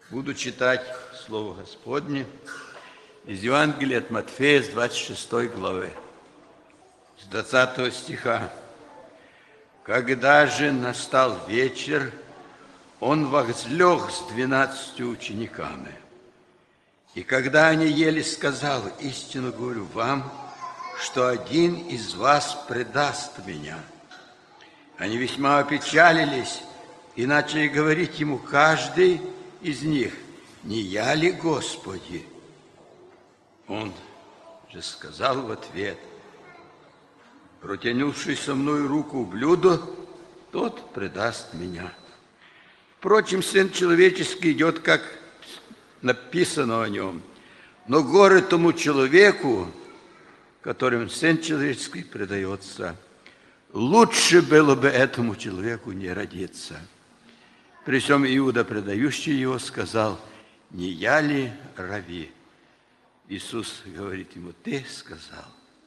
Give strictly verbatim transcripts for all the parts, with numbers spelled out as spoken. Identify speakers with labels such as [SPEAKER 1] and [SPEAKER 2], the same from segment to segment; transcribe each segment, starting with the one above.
[SPEAKER 1] Буду читать Слово Господне из Евангелия от Матфея с двадцать шестой главы, с двадцатого стиха. «Когда же настал вечер, он возлег с двенадцатью учениками. И когда они ели, сказал: истину говорю вам, что один из вас предаст меня. Они весьма опечалились и начали говорить ему каждый из них: не я ли, Господи? Он же сказал в ответ: протянувший со мной руку в блюдо, тот предаст меня. Впрочем, Сын Человеческий идет, как написано о нем. Но горе тому человеку, которым Сын Человеческий предается. Лучше было бы этому человеку не родиться». При всем Иуда, предающий его, сказал: не я ли, рави? Иисус говорит ему: ты сказал.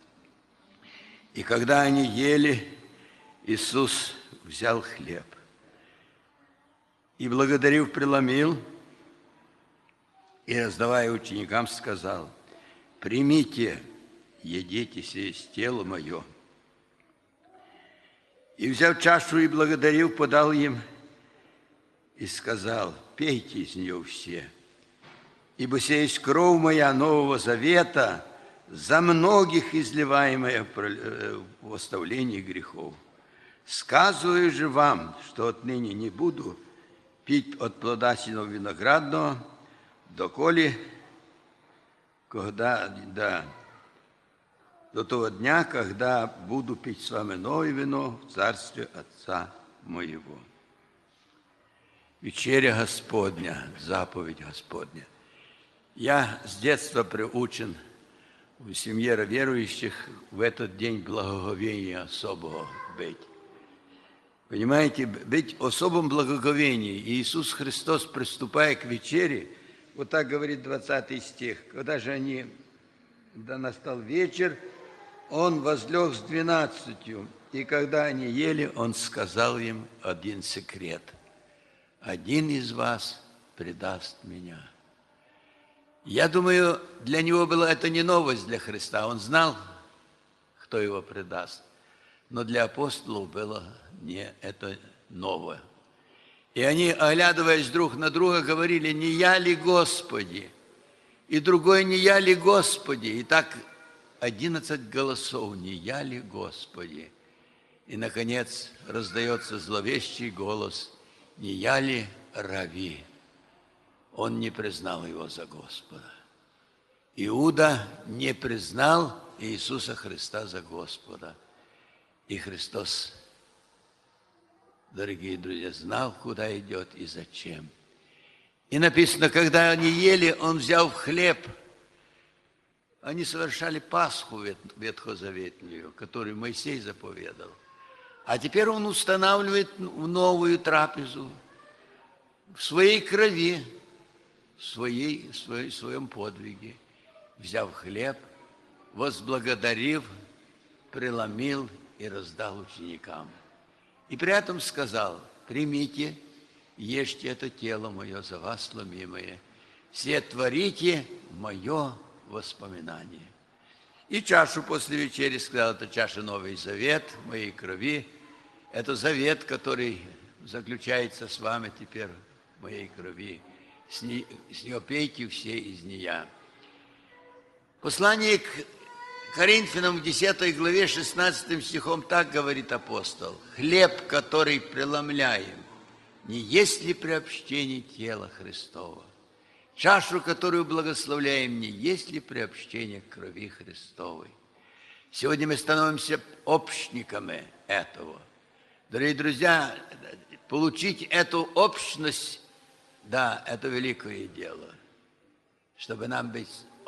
[SPEAKER 1] И когда они ели, Иисус взял хлеб и, благодарив, преломил, и, раздавая ученикам, сказал: примите, едите сие тело мое. И, взяв чашу и благодарив, подал им и сказал: пейте из нее все, ибо сия есть кровь моя нового завета, за многих изливаемая в оставлении грехов. Сказываю же вам, что отныне не буду пить от плода сего виноградного, доколе, когда, да, до того дня, когда буду пить с вами новое вино в царстве Отца моего». Вечеря Господня, заповедь Господня. Я с детства приучен в семье верующих в этот день благоговения особого быть. Понимаете, быть в особом благоговении. И Иисус Христос, приступая к вечере, вот так говорит двадцатый стих: когда же они, когда настал вечер, Он возлег с двенадцатью, и когда они ели, Он сказал им один секрет: один из вас предаст меня. Я думаю, для него была это не новость для Христа. Он знал, кто его предаст. Но для апостолов было не это новое. И они, оглядываясь друг на друга, говорили: не я ли, Господи? И другой: не я ли, Господи? И так одиннадцать голосов: не я ли, Господи? И, наконец, раздается зловещий голос: не я ли, рави? Он не признал его за Господа. Иуда не признал Иисуса Христа за Господа. И Христос, дорогие друзья, знал, куда идет и зачем. И написано, когда они ели, Он, взяв хлеб, они совершали Пасху ветхозаветную, которую Моисей заповедал. А теперь Он устанавливает новую трапезу в своей крови, в, своей, в, своей, в своем подвиге. Взяв хлеб, возблагодарив, преломил и раздал ученикам. И при этом сказал: примите, ешьте это тело мое, за вас сломимое, все творите мое воспоминание. И чашу после вечери сказал: это чаша Новый Завет моей крови. Это завет, который заключается с вами теперь в моей крови. С, не, с нее пейте все из нее. Послание к Коринфянам в десятой главе шестнадцатым стихом так говорит апостол: хлеб, который преломляем, не есть ли приобщение тела Христова? Чашу, которую благословляем, не есть ли приобщение к крови Христовой? Сегодня мы становимся общниками этого. Дорогие друзья, получить эту общность, да, это великое дело. Чтобы нам быть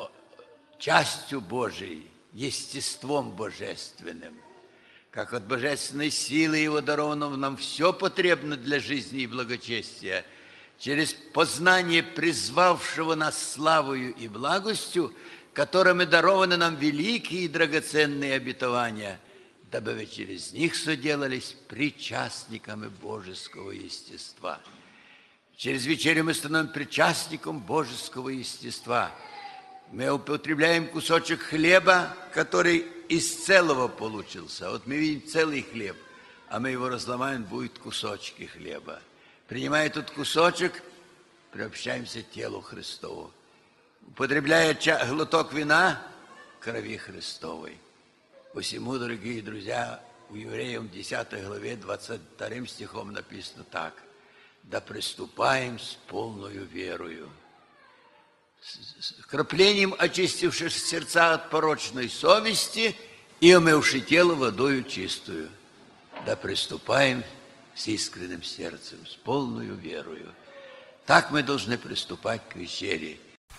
[SPEAKER 1] частью Божией, естеством божественным. Как от божественной силы Его даровано нам все потребно для жизни и благочестия. Через познание призвавшего нас славою и благостью, которыми дарованы нам великие и драгоценные обетования, дабы вы через них соделались причастниками божеского естества. Через вечерю мы становимся причастником божеского естества. Мы употребляем кусочек хлеба, который из целого получился. Вот мы видим целый хлеб, а мы его разломаем, будет кусочки хлеба. Принимая этот кусочек, приобщаемся к телу Христову. Употребляя глоток вина, крови Христовой. Посему, дорогие друзья, у Евреям десятой главе двадцать вторым стихом написано так: «Да приступаем с полною верою». С краплением очистивши сердца от порочной совести и омывши тело водою чистую. Да приступаем с искренним сердцем, с полною верою. Так мы должны приступать к вечере.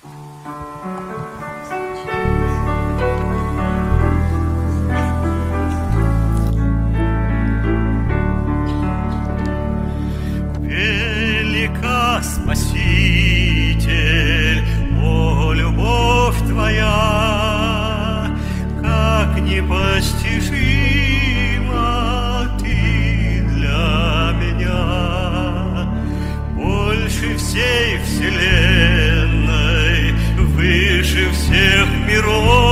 [SPEAKER 2] Велика, Спаситель, о, любовь Твоя, как непостижима Ты для меня. Больше всей вселенной, выше всех миров,